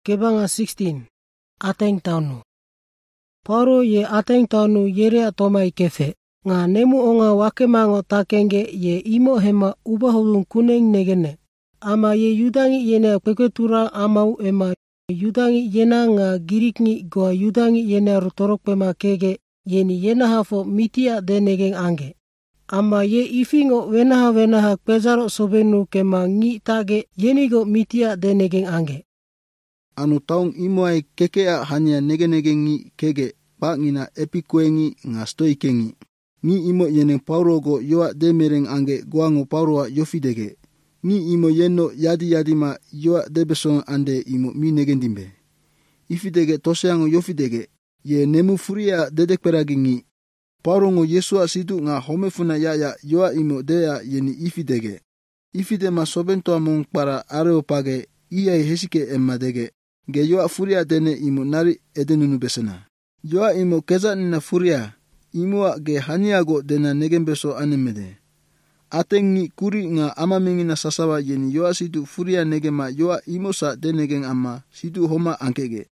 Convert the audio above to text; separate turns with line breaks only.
Kebanga 16 Ateng taunu. Paulo ye ateng taunu yerea tomai kefe. Nga nemu onga wakemango takenge ye imo hema ubahulun kuneng negene. Ama ye yudangi yene kwekwetura amau ema yudangi yena nga girikni goa yudangi yene rutorokpema kege yeni yena hafo mitia denegeng ange. Ama ye ifingo wenaha kwezaro sobenu kema ngi tage yenigo mitia denegeng ange.
Anu taung imoai kekea hanya nege ngi kege pa ngina epikuengi nga stoikengi. Ngi imo yeneng Paulo go yoa demereng ange guango Pauloa yofidege. Ngi imo yeno yadi ma yoa debesong ande imo mi negendimbe. Ifidege toseango yofidege ye nemu furia dedekperagi ngi. Paulo ngo Yesua sidu nga homefuna yaya yoa imo dea yeni ifidege. Ifide ma sobentoa mong para areopage iyai hesike emmadege. Ge yoa furia dene imo nari edenunu besena. Yoa imo keza nina furia imua ge haniago dena negembeso anemede. Atengi kuri nga ama mingina sasawa yeni yoa sidu furia negema yoa imosa denegen ama sidu homa angkege.